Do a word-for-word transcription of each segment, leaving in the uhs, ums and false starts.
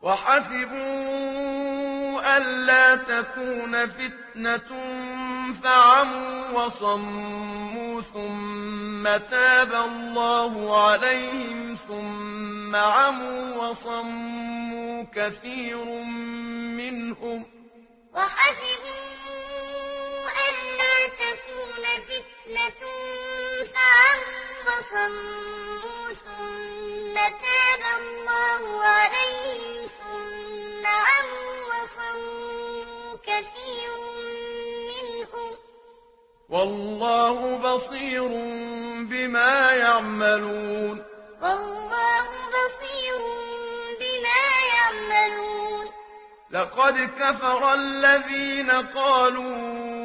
وحسبوا ألا تكون فتنة فعموا وصموا ثم تاب الله عليهم ثم عموا وصموا كثير منهم وحسبوا ألا تكون فتنة فعموا وصموا ثم تاب الله عليهم ثم عموا وصموا كثير منهم والله بصير بما يعملون والله بصير بما يعملون لقد كفر الذين قالوا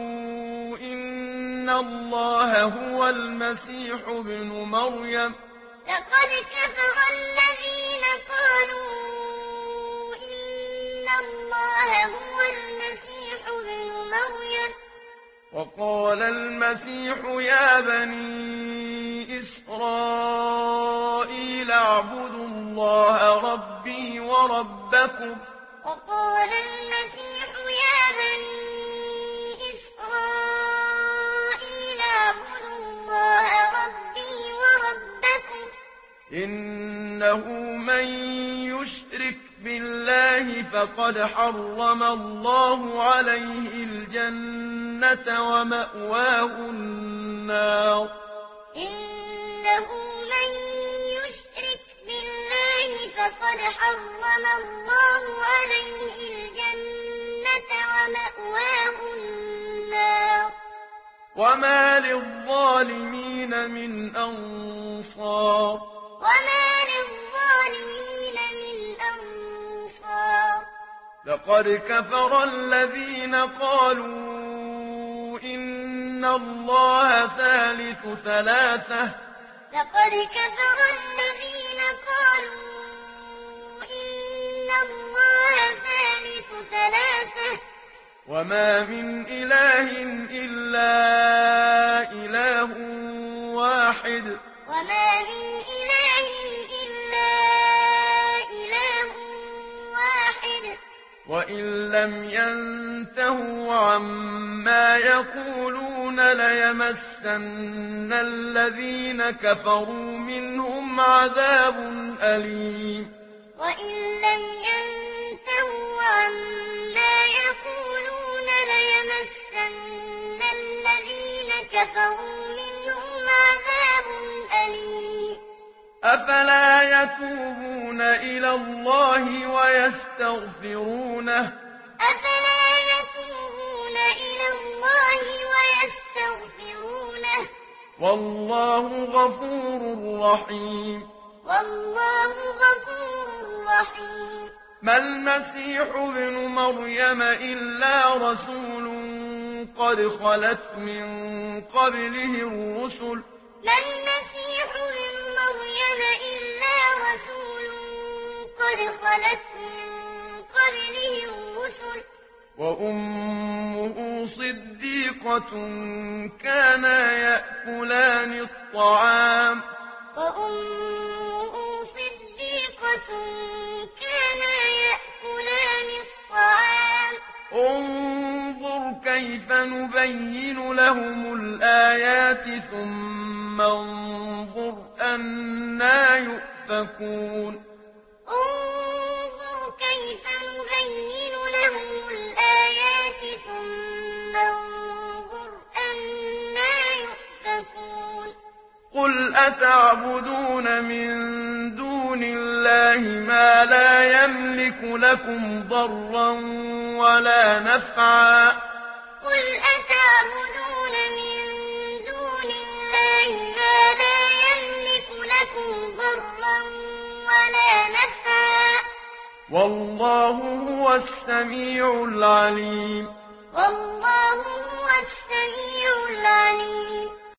إن الله هو المسيح ابن مريم لقد كفر الذين قالوا إن الله هو المسيح ابن مريم وقال المسيح يا بني إسرائيل اعبدوا الله ربي وربكم وقال المسيح يا بني إسرائيل اعبدوا الله ربي وربكم إنه من يشرك بالله فقد حرم الله عليه الجنة ومأواه النار إنه من يشرك بالله فقد حرم الله عليه الجنة ومأواه النار وما للظالمين من أنصار وما للظالمين من أنصار لقد كفر الذين قالوا إن الله ثالث ثلاثة لقد كفر الذين قالوا إن الله ثالث ثلاثة وما من إله إلا إله واحد وما من إله إلا إله واحد وإن لم ينتهوا عما يقولون ليمسن الذين كفروا منهم عذاب أليم وإن لم ينتهوا عما يقولون ليمسن الذين كفروا منهم عذاب أليم أفلا يتوبون إلى الله ويستغفرونه أفلا يتوبون إلى الله ويستغفرونه والله غفور رحيم والله غفور رحيم ما المسيح ابن مريم إلا رسول قد خلت من قبله الرسل ما المسيح ابن مريم إلا رسول قد خلت من قبله الرسل وأمه صديقة كانا يأكلان الطعام وأمه صديقة كانا يأكلان الطعام انظر كيف نبين لهم الآيات ثم انظر أنا يؤفكون انظر كيف نبين لهم الآيات ثم انظر أنا يؤفكون قل أتعبدون من دون الله ما لا يملك لكم ضرا ولا نفعا قل أتعبدون من دون الله ما لا يملك لكم ضرا ولا نفعا والله هو السميع العليم والله هو السميع العليم